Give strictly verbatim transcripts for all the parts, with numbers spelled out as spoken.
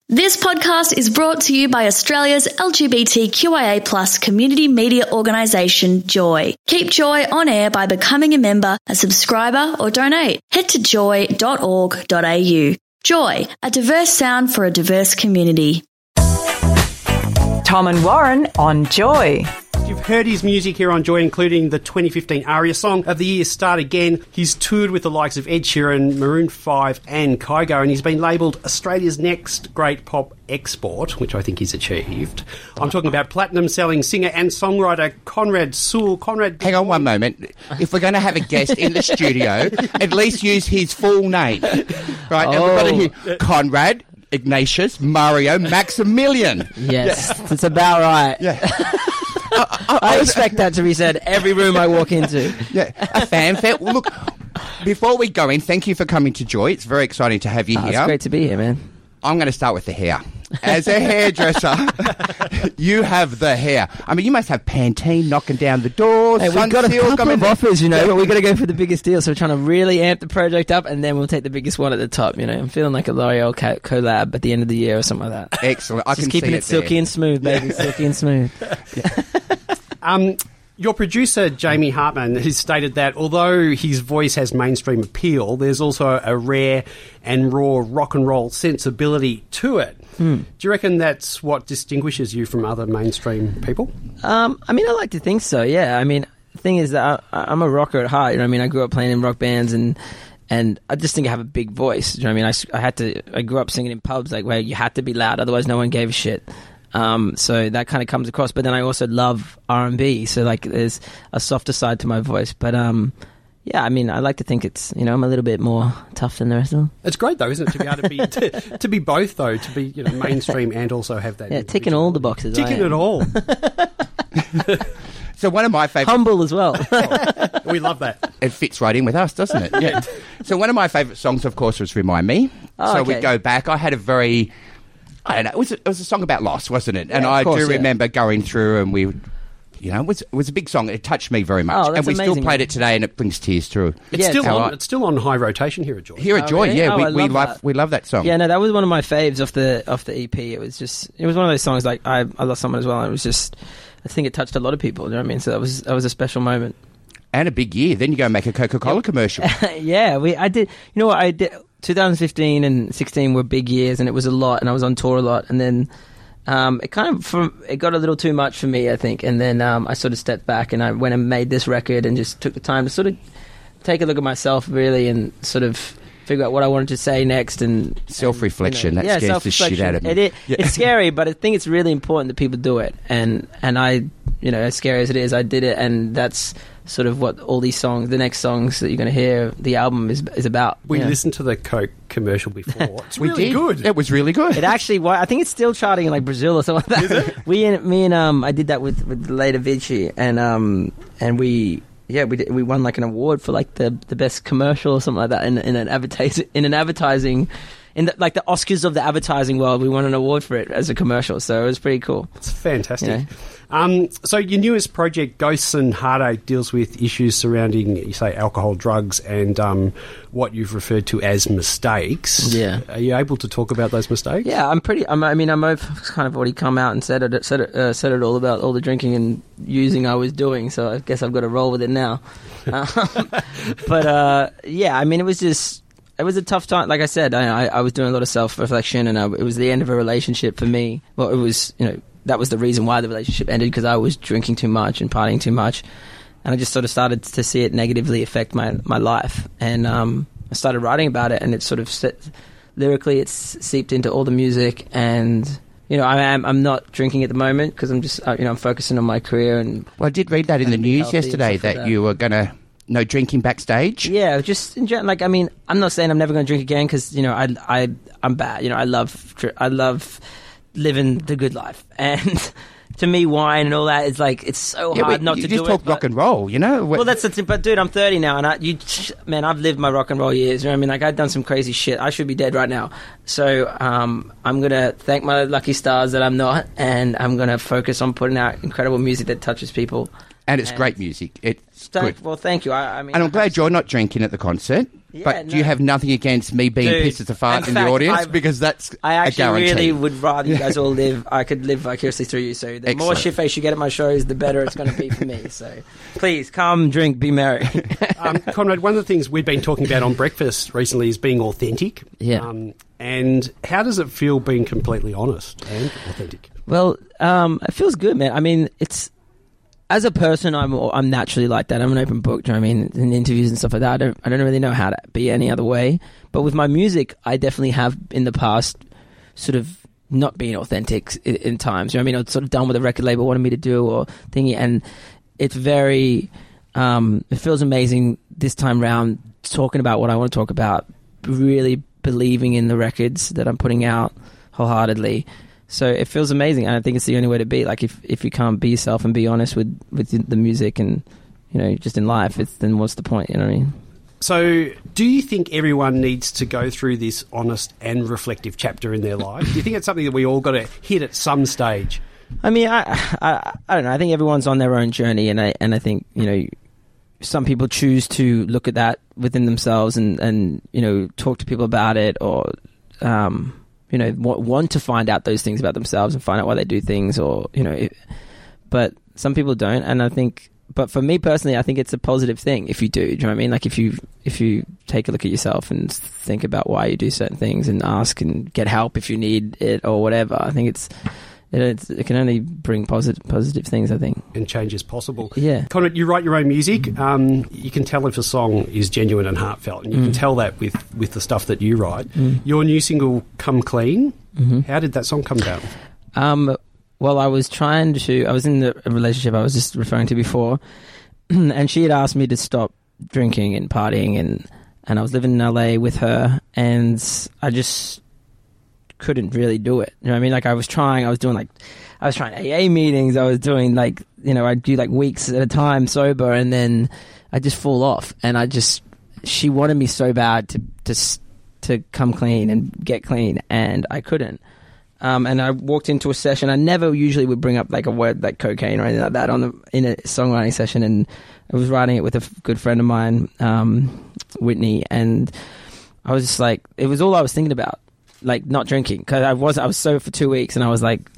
This podcast is brought to you by Australia's L G B T Q I A plus community media organisation, Joy. Keep Joy on air by becoming a member, a subscriber or donate. Head to joy dot org dot a u. Joy, a diverse sound for a diverse community. Tom and Warren on Joy. You've heard his music here on Joy, including the twenty fifteen ARIA Song of the Year, Start Again. He's toured with the likes of Ed Sheeran, Maroon five and Kygo, and he's been labelled Australia's next great pop export, which I think he's achieved. I'm talking about platinum-selling singer and songwriter Conrad Sewell. Conrad... Hang on one moment. If we're going to have a guest in the studio, at least use his full name. Right, oh. And we've got to hear Conrad, Ignatius, Mario, Maximilian. Yes, yeah. That's about right. Yeah. I, I, I expect that to be said every room I walk into. Yeah, a fanfare. Well, look, before we go in, thank you for coming to Joy. It's very exciting to have you oh, here. It's great to be here, man. I'm going to start with the hair. As a hairdresser, you have the hair. I mean, you must have Pantene knocking down the doors. Hey, we've got a couple of offers, you know, but we've got to go for the biggest deal. So we're trying to really amp the project up, and then we'll take the biggest one at the top. You know, I'm feeling like a L'Oreal co- collab at the end of the year or something like that. Excellent. I Just can keeping see it, it silky there. and smooth, baby. Yeah. Silky and smooth. Yeah. Um, your producer, Jamie Hartman, has stated that although his voice has mainstream appeal, there's also a rare and raw rock and roll sensibility to it. Hmm. Do you reckon that's what distinguishes you from other mainstream people? Um, I mean, I like to think so, yeah. I mean, the thing is that I, I'm a rocker at heart. You know what I mean? I grew up playing in rock bands, and and I just think I have a big voice. You know what I mean? I, I had to. I grew up singing in pubs, like, where you had to be loud, otherwise no one gave a shit. Um, so that kind of comes across, but then I also love R and B, so like there's a softer side to my voice. But um, yeah, I mean, I like to think it's, you know, I'm a little bit more tough than the rest of them. It's great though, isn't it, to be able to be to, to be both though, to be, you know, mainstream and also have that. Yeah, ticking all the boxes. Ticking it all. So one of my favourite... Humble as well. Oh, we love that. It fits right in with us, doesn't it? Yeah. So one of my favourite songs, of course, was Remind Me. Oh, so okay. we go back. I had a very... I don't know. It was a, it was a song about loss, wasn't it? Yeah, and I course, do yeah. remember going through, and we, you know, it was it was a big song. It touched me very much, Oh, that's and we amazing, still played man. it today, and it brings tears through. It's Yeah, still how on. I- It's still on high rotation here at Joy. Here at Oh, Joy, really? yeah, Oh, we, I we love love that. we love that song. Yeah, no, that was one of my faves off the off the E P. It was just, it was one of those songs like I I lost someone as well. And it was just, I think it touched a lot of people. You know what I mean? So that was that was a special moment. And a big year. Then you go and make a Coca-Cola Yep. commercial. Yeah, we I did. You know what I did? twenty fifteen and sixteen were big years, and it was a lot, and I was on tour a lot, and then. Um, it kind of from, it got a little too much for me, I think, and then um, I sort of stepped back and I went and made this record and just took the time to sort of take a look at myself really and sort of figure out what I wanted to say next and Self-reflection, and, you know, that yeah, scares the shit out of me. It, it, Yeah. It's scary, but I think it's really important that people do it, and and I, you know, as scary as it is, I did it, and that's sort of what all these songs, the next songs that you're going to hear, the album is is about. We yeah. listened to the Coke commercial before. It's We really did. good. It was really good. It actually, wa- I think it's still charting in like Brazil or something like that. We and me and um, I did that with with Leda Vici, and um, and we. Yeah, we did, we won like an award for like the, the best commercial or something like that in in an advertising in an advertising in the, like the Oscars of the advertising world. We won an award for it as a commercial, so it was pretty cool. It's fantastic. You know? Um, so your newest project, Ghosts and Heartache, deals with issues surrounding, you say, alcohol, drugs, and um, what you've referred to as mistakes. Yeah. Are you able to talk about those mistakes? Yeah, I'm pretty. I'm, I mean, I'm I've kind of already come out and said it, said it, uh, said it all about all the drinking and using I was doing. So I guess I've got to roll with it now. Um, but uh, yeah, I mean, it was just. It was a tough time. Like I said, I, I, I was doing a lot of self-reflection, and I, it was the end of a relationship for me. Well, it was, you know, that was the reason why the relationship ended, because I was drinking too much and partying too much, and I just sort of started to see it negatively affect my my life. And um, I started writing about it, and it sort of set, lyrically, it's seeped into all the music. And you know, I am I'm not drinking at the moment because I'm just uh, you know I'm focusing on my career. And Well, I did read that in the and be news healthy and yesterday stuff like that that. you were going to no drinking backstage. Yeah, just in general. Like, I mean, I'm not saying I'm never going to drink again because you know I I I'm bad. You know, I love dr- I love living the good life, and to me, wine and all that is like it's so Yeah, hard but not you to just do talk it. rock but- and roll, you know. Well, that's the thing. But dude, I'm thirty now, and I, you, man, I've lived my rock and roll years. You know what I mean? Like, I've done some crazy shit. I should be dead right now. So, um, I'm gonna thank my lucky stars that I'm not, and I'm gonna focus on putting out incredible music that touches people. And it's and great music. It's thank, good. Well, thank you. I, I mean, and I'm glad you're not drinking at the concert. Yeah, but no. do you have nothing against me being Dude, pissed as a fart in, in the fact, audience? I've, because that's I actually a guarantee. really would rather you guys all live. I could live vicariously through you. So the Excellent. more shit face you get at my shows, the better it's going to be for me. So please come, drink, be merry. um, Conrad, one of the things we've been talking about on breakfast recently is being authentic. Yeah. Um, and how does it feel being completely honest and authentic? Well, um, it feels good, man. I mean, it's. As a person, I'm I'm naturally like that. I'm an open book. Do you know what I mean? In interviews and stuff like that, I don't I don't really know how to be any other way. But with my music, I definitely have in the past sort of not being authentic in, in times. You know what I mean? I was sort of done with a record label wanted me to do or thingy, and it's very. Um, it feels amazing this time round talking about what I want to talk about. Really believing in the records that I'm putting out wholeheartedly. So it feels amazing, and I think it's the only way to be. Like, if, if you can't be yourself and be honest with, with the music and, you know, just in life, it's, then what's the point, you know what I mean? So do you think everyone needs to go through this honest and reflective chapter in their life? Do you think it's something that we all got to hit at some stage? I mean, I, I I don't know. I think everyone's on their own journey, and I and I think, you know, some people choose to look at that within themselves and, and you know, talk to people about it or... um you know, want to find out those things about themselves and find out why they do things or, you know, it, but some people don't. And I think, but for me personally, I think it's a positive thing if you do, do you know what I mean? Like if you, if you take a look at yourself and think about why you do certain things and ask and get help if you need it or whatever, I think it's, it, it's, it can only bring positive, positive things, I think. And change is possible. Yeah. Conrad, you write your own music. Um, you can tell if a song is genuine and heartfelt, and you mm. can tell that with, with the stuff that you write. Mm. Your new single, Come Clean, mm-hmm. how did that song come about? Um, well, I was trying to... I was in the relationship I was just referring to before, and she had asked me to stop drinking and partying, and, and I was living in L A with her, and I just... couldn't really do it. You know what I mean? Like I was trying, I was doing like, I was trying A A meetings, I was doing like, you know, I'd do like weeks at a time sober, and then I just fall off. And I just, she wanted me so bad to, to, to come clean and get clean, and I couldn't. Um, and I walked into a session. I never usually would bring up like a word like cocaine or anything like that on the, in a songwriting session. And I was writing it with a f- good friend of mine, um, Whitney, and I was just like, it was all I was thinking about. Like not drinking, because I was I was sober for two weeks, and I was like,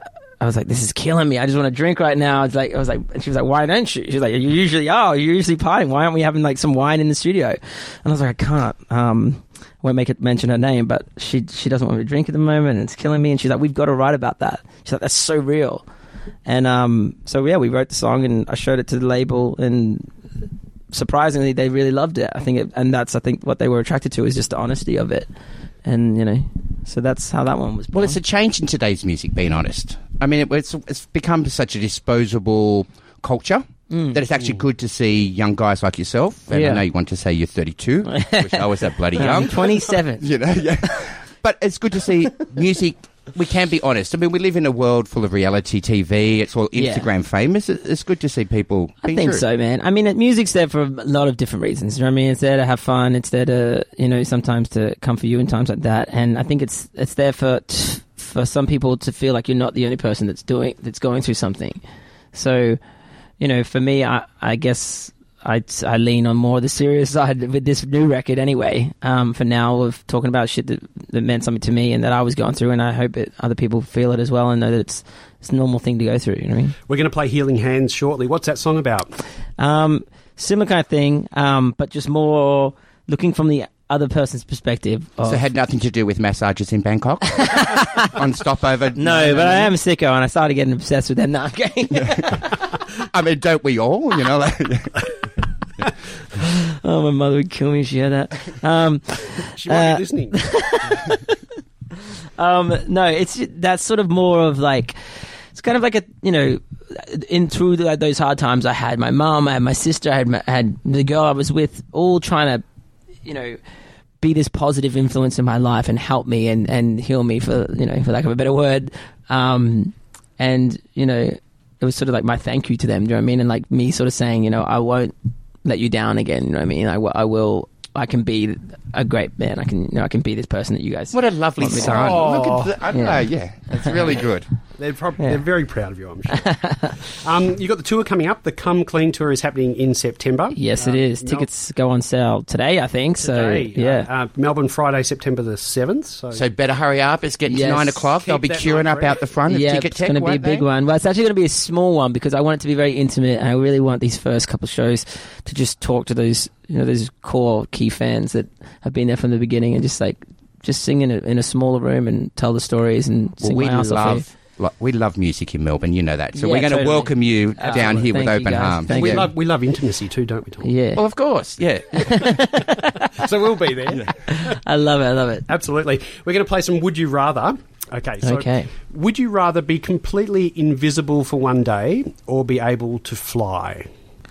I was like, this is killing me. I just want to drink right now. It's like I was like, and she was like, why don't you? She was like, you usually are. You're usually partying. Why aren't we having like some wine in the studio? And I was like, I can't. Um, I won't make it mention her name, but she she doesn't want me to drink at the moment, and it's killing me. And she's like, we've got to write about that. She's like, that's so real. And um, so yeah, we wrote the song, and I showed it to the label, and surprisingly, they really loved it. I think, it, and that's I think what they were attracted to is just the honesty of it. And, you know, so that's how that one was born. Well, it's a change in today's music, being honest. I mean, it, it's, it's become such a disposable culture mm. that it's actually mm. good to see young guys like yourself. And yeah. I know you want to say you're thirty-two, which I was that bloody young. I'm twenty-seven. You know, yeah. But it's good to see music. We can be honest. I mean, we live in a world full of reality T V. It's all Instagram yeah. famous. It's good to see people I think true. so, man. I mean, music's there for a lot of different reasons. You know what I mean? It's there to have fun. It's there to, you know, sometimes to come for you in times like that. And I think it's it's there for for some people to feel like you're not the only person that's doing that's going through something. So, you know, for me, I, I guess... I, I lean on more the serious side with this new record anyway, um, for now, of talking about shit that, that meant something to me and that I was going through, and I hope it, other people feel it as well and know that it's, it's a normal thing to go through, you know what I mean? We're going to play Healing Hands shortly. What's that song about? Um, similar kind of thing, um, but just more looking from the other person's perspective. Of... So it had nothing to do with massages in Bangkok? On stopover? No, no, but no, I am a sicko, and I started getting obsessed with them. No, I'm kidding. I mean, don't we all? You know, like... Oh, my mother would kill me if she heard that. Um, she might uh, be listening. um, no, it's that's sort of more of like, it's kind of like a, you know, in through the, those hard times I had my mum, I had my sister, I had, my, I had the girl I was with, all trying to, you know, be this positive influence in my life and help me and, and heal me, for, you know, for lack of a better word. Um, and, you know, it was sort of like my thank you to them, do you know what I mean? And like me sort of saying, you know, I won't let you down again, you know what I mean? I, w- I will, I can be a great man. I can, you know, I can be this person that you guys. What a lovely song. Oh, look at the, I don't yeah. know, yeah. It's really good. They're, prob- yeah. they're very proud of you, I'm sure. um, you've got the tour coming up. The Come Clean Tour is happening in September. Yes, it um, is. Mel- Tickets go on sale today, I think. Today, so, yeah. Uh, uh, Melbourne, Friday, September the seventh. So, so better hurry up. It's getting yes. to nine o'clock. They'll be queuing up out the front of yeah, Ticket it's Tech, going to be a big they? one. Well, it's actually going to be a small one because I want it to be very intimate, and I really want these first couple of shows to just talk to those, you know, those core key fans that have been there from the beginning, and just like just sing in a, in a smaller room and tell the stories and well, sing we my ass off. love. Like, we love music in Melbourne, you know that. So Yeah, we're going to totally. welcome you Absolutely. down here Thank with you, open guys. arms. Thank we you. love we love intimacy too, don't we, Tom? Yeah. Well, of course, yeah. So we'll be there. I love it. I love it. Absolutely. We're going to play some Would You Rather. Okay. So Okay. Would you rather be completely invisible for one day or be able to fly?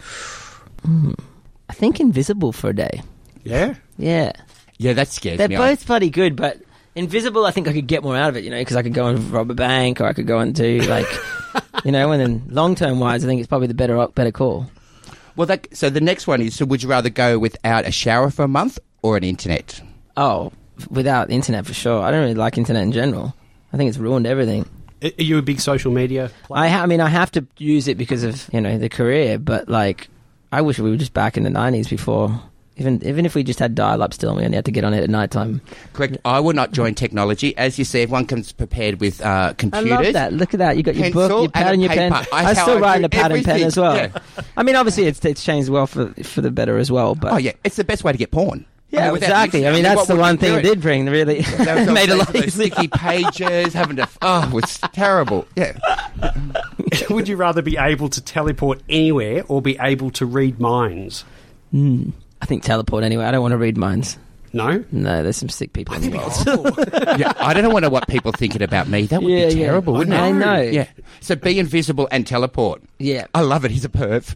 I think invisible for a day. Yeah. Yeah. Yeah, that scares They're me. both bloody good, but invisible, I think I could get more out of it, you know, because I could go and rob a bank, or I could go and do, like, you know, and then long-term wise, I think it's probably the better better call. Well, that, so the next one is, so would you rather go without a shower for a month or an internet? Oh, without internet for sure. I don't really like internet in general. I think it's ruined everything. Are you a big social media player? I, ha- I mean, I have to use it because of, you know, the career, but, like, I wish we were just back in the nineties before... Even even if we just had dial-up still and we only had to get on it at night time. Correct. I will not join technology. As you say, everyone comes prepared with uh, computers. I love that. Look at that. You got your Pencil book, your pad, and and a your pen. paper. I, I- how still I write do in a pad and pen everything. as well. Yeah. I mean, obviously, it's it's changed well for for the better as well. But Oh, yeah. It's the best way to get porn. yeah, I mean, without exactly. using- I mean, what that's the would one you thing do it did bring. Really That was made it a those lot easier. sticky pages, having to... Oh, it was terrible. Yeah. Would you rather be able to teleport anywhere or be able to read minds? Mm, I think teleport anyway. I don't want to read minds. No? No, there's some sick people in the world. Yeah, I don't know what people thinking about me. That would Yeah, be yeah. terrible, wouldn't it? I know. Yeah. So be invisible and teleport. Yeah. I love it. He's a perv.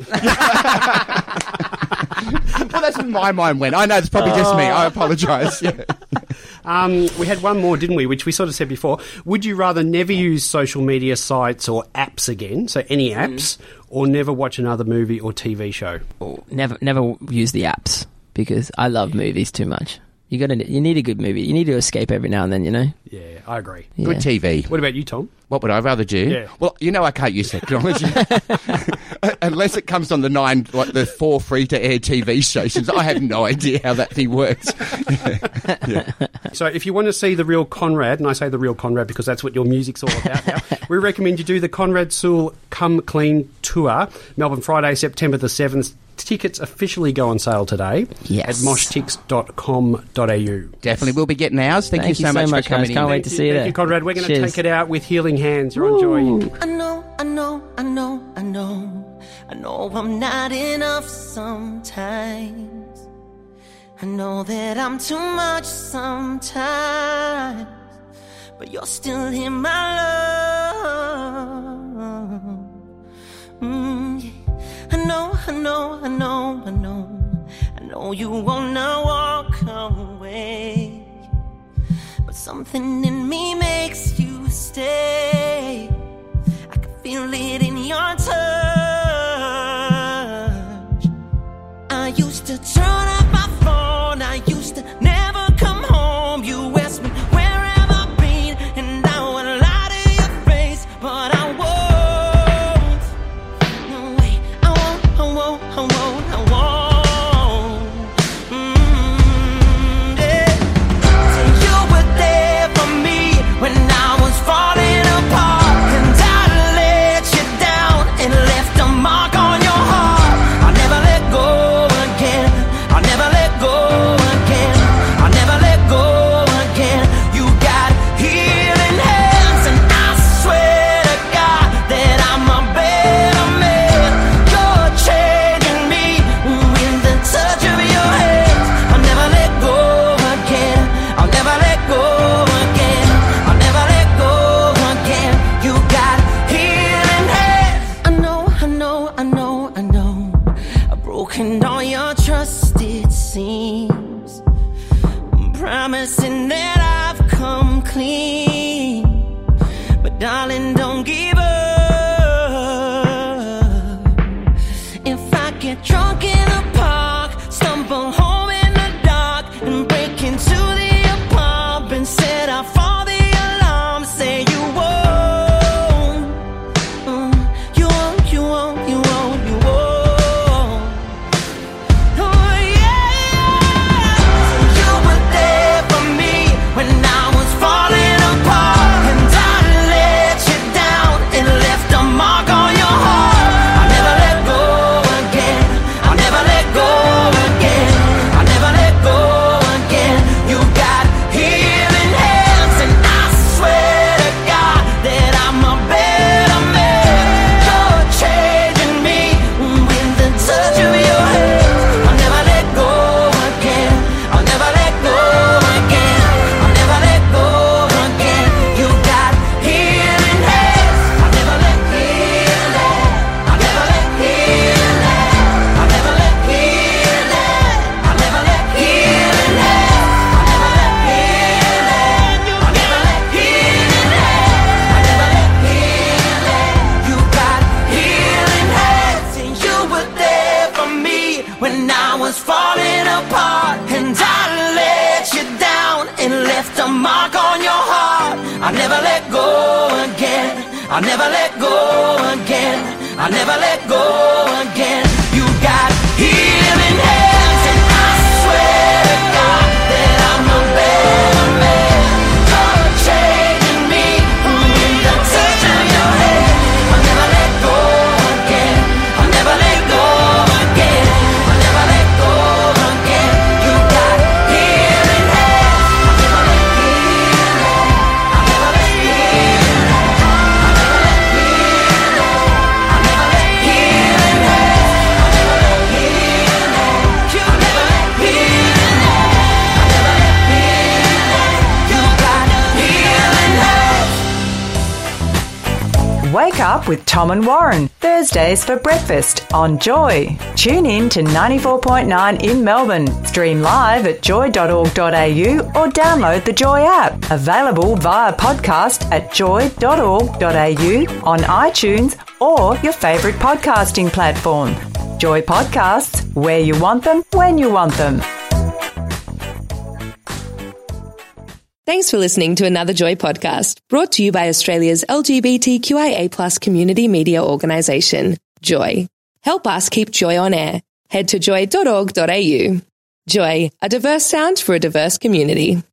Well, that's where my mind went. I know it's probably just me. I apologise. Yeah. Um, we had one more, didn't we, which we sort of said before. Would you rather never use social media sites or apps again, so any apps, or never watch another movie or T V show? Never never use the apps because I love movies too much. You got to. You need a good movie. You need to escape every now and then. You know. Yeah, I agree. Yeah. Good T V. What about you, Tom? What would I rather do? Yeah. Well, you know I can't use technology. Unless it comes on the nine, like the four free-to-air T V stations. I have no idea how that thing works. Yeah. So if you want to see the real Conrad, and I say the real Conrad because that's what your music's all about now, we recommend you do the Conrad Sewell Come Clean Tour, Melbourne, Friday, September the seventh. Tickets officially go on sale today Yes. at mosh tix dot com dot a u. Definitely will be getting ours. Thank, Thank you so much, much, for coming guys. in. Can't wait to see you Thank there. you, Conrad. We're going to Cheers. take it out with Healing Hands. You're on Joy. I know, I know, I know, I know, I know I'm not enough sometimes. I know that I'm too much sometimes, but you're still in my love. Mm, yeah. I know, I know, I know, I know, I know you wanna walk away, but something in me makes you stay. I can feel it in your touch. I used to turn off my phone, I used to never come home. You asked me where have I been, and I would lie to your face, but I won't. No way, I won't, I won't, I won't, I won't. Mm, yeah. So you were there for me when I I'll never let go again. I'll never let go again. You got healing hands, and I swear to God that I'm a better man. You're changing me with the touch of your hand. I'll never let go again. I'll never let go again. I'll never let go again. You got healing hands. I'll never let healing hands. I'll never let healing hands. I'll never let healing hands. I'll never let healing hands. I'll never let healing hands. You never let healing hands. I'll never let healing hands. You got healing hands. Wake up with Tom and Warren, Thursdays for breakfast on Joy. Tune in to ninety-four point nine in Melbourne. Stream live at joy dot org dot a u or download the Joy app. Available via podcast at joy dot org dot a u, on iTunes or your favourite podcasting platform. Joy Podcasts, where you want them, when you want them. Thanks for listening to another Joy podcast, brought to you by Australia's L G B T Q I A plus community media organisation, Joy. Help us keep Joy on air. Head to joy dot org dot a u. Joy, a diverse sound for a diverse community.